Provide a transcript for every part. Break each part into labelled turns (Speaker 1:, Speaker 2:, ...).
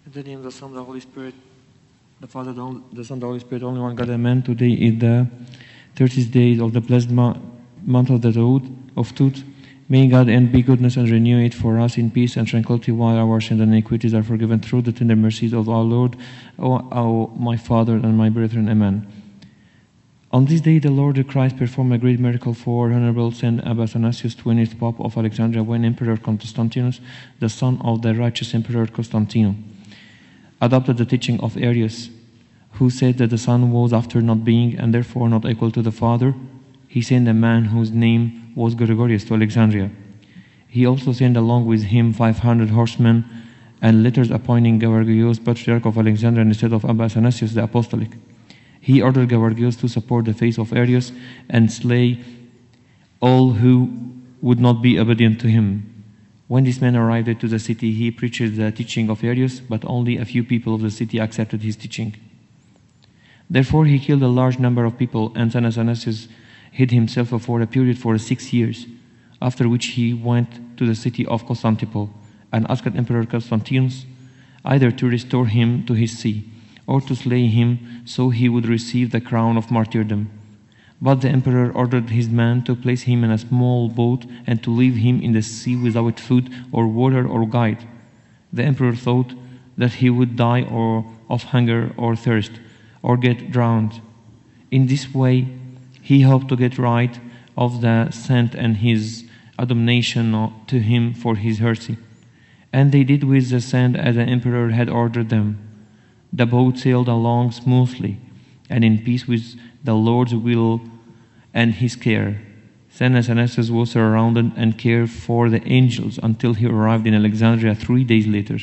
Speaker 1: In the name of the Son, the Holy Spirit, the Father, the Son, the Holy Spirit, only one God, Amen. Today is the 30th day of the blessed month of the Tooth. May God and be goodness and renew it for us in peace and tranquility while our sins and iniquities are forgiven through the tender mercies of our Lord, O my Father and my brethren. Amen. On this day, the Lord Christ performed a great miracle for Honorable Saint Athanasius, 20th Pope of Alexandria, when Emperor Constantinus, the son of the righteous Emperor Constantino, adopted the teaching of Arius, who said that the Son was after not being and therefore not equal to the Father. He sent a man whose name was Gregorius to Alexandria. He also sent along with him 500 horsemen and letters appointing Georgios Patriarch of Alexandria instead of Abba Athanasius the Apostolic. He ordered Georgios to support the faith of Arius and slay all who would not be obedient to him. When this man arrived to the city, he preached the teaching of Arius, but only a few people of the city accepted his teaching. Therefore he killed a large number of people, and Saint Athanasius hid himself for a period for 6 years, after which he went to the city of Constantinople and asked Emperor Constantinus either to restore him to his see or to slay him so he would receive the crown of martyrdom. But the emperor ordered his man to place him in a small boat and to leave him in the sea without food or water or guide. The emperor thought that he would die of hunger or thirst or get drowned. In this way, he hoped to get rid of the saint and his abomination to him for his heresy. And they did with the saint as the emperor had ordered them. The boat sailed along smoothly and in peace with the Lord's will and his care. Saint Athanasius was surrounded and cared for the angels until he arrived in Alexandria 3 days later.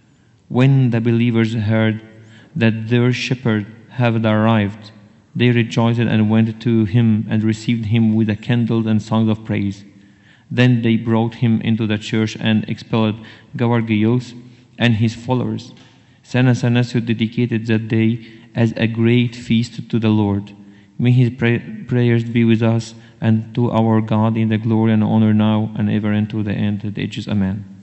Speaker 1: When the believers heard that their shepherd had arrived, they rejoiced and went to him and received him with the candles and songs of praise. Then they brought him into the church and expelled Georgios and his followers. Saint Athanasius dedicated that day as a great feast to the Lord. May his prayers be with us and to our God in the glory and honor now and ever and to the end of the ages. Amen.